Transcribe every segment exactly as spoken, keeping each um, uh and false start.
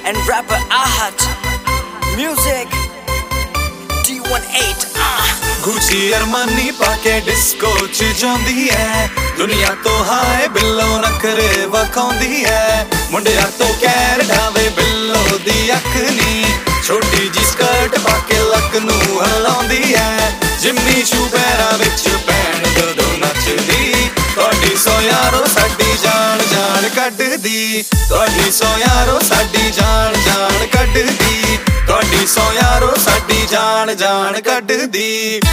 and rapper Ahat. Music D eighteen ah. Gucci Armani पाके disco च जांदी है, दुनिया तो हाय बिल्लो नखरे वखाउंदी है। मुंडिया तो कैर ढावे बिल्लो दी अख नी, छोटी जी स्कर्ट पाके लक नू हलाउंदी है। जिम्मी शू पैरां विच पैण जदों नचदी, तुहाडी सौ यारो साडी जान जान कड्डदी। तुहाडी सौ यारो साडी जान जान कड्डदी, तुहाडी सौ यारो साडी जान जान कड्डदी।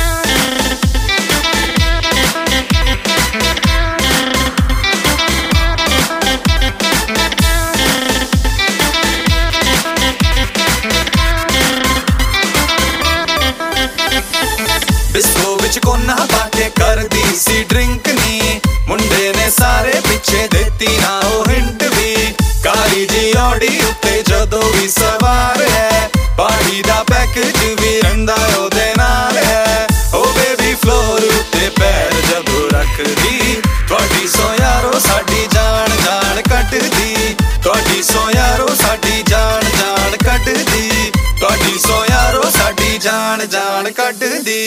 बिस्को विच कोना पाके करदी सी ड्रिंक नी, मुंडे ने सारे पिछे देती ना ओ हिंट भी। काली जी ऑडी उत्ते जदों भी सवार है, पार्टी दा पैकेज भी रंदा ओदे नाल है। ओ बेबी फ्लोर उत्ते पैर जदों रखदी, तुहाडी सौ यारो साडी जान जान कड्डदी। तुहाडी सौ यारो साडी जान जान कड्डदी, तुहाडी सौ यारो साडी जान जान कड्डदी।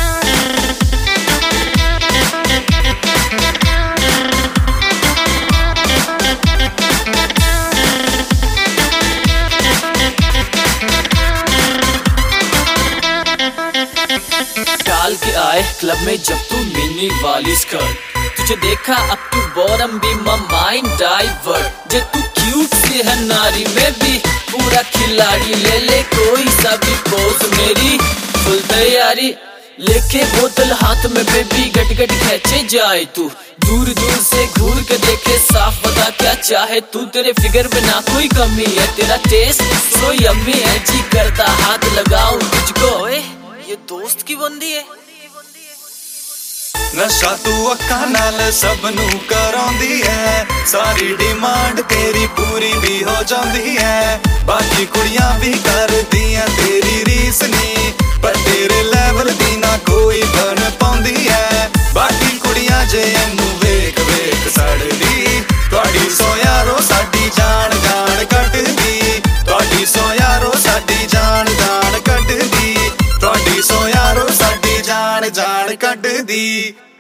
डाल के आए क्लब में जब तू मिनी वाली स्कर्ट, तुझे देखा अप टू बॉटम भी माय माइंड डाइवर्ट। जे तू क्यूट सी है नारी में भी पूरा खिलाड़ी, ले ले कोई सा भी पोज मेरी फुल तैयारी। लेके बोतल हाथ में बेबी गट गट खेचे जाए तू, दूर दूर से घूर के देखे साफ बता क्या चाहे तू। तेरे फिगर में ना कोई कमी है, तेरा टेस्ट सो यम्मी है। जी करता हाथ लगाऊं तुझको, ये दोस्त की बंदी है। नशा तू अक्खां नाल सब नू कराउंदी है, सारी डिमांड तेरी पूरी भी हो जांदी है। बाकी कुड़ियां भी करदियां तेरी रीस नी, पर तेरे लेवल दी ना कोई बन पाउंदी है। बाकी कुड़ियां जे एनू वेख वेख सड़दी, तुहाडी सौ यारो साडी जान जान कड्डदी। तुहाडी सौ यारो साडी जान जान कड्डदी, तुहाडी सौ यारो साडी जान जान कड्डदी।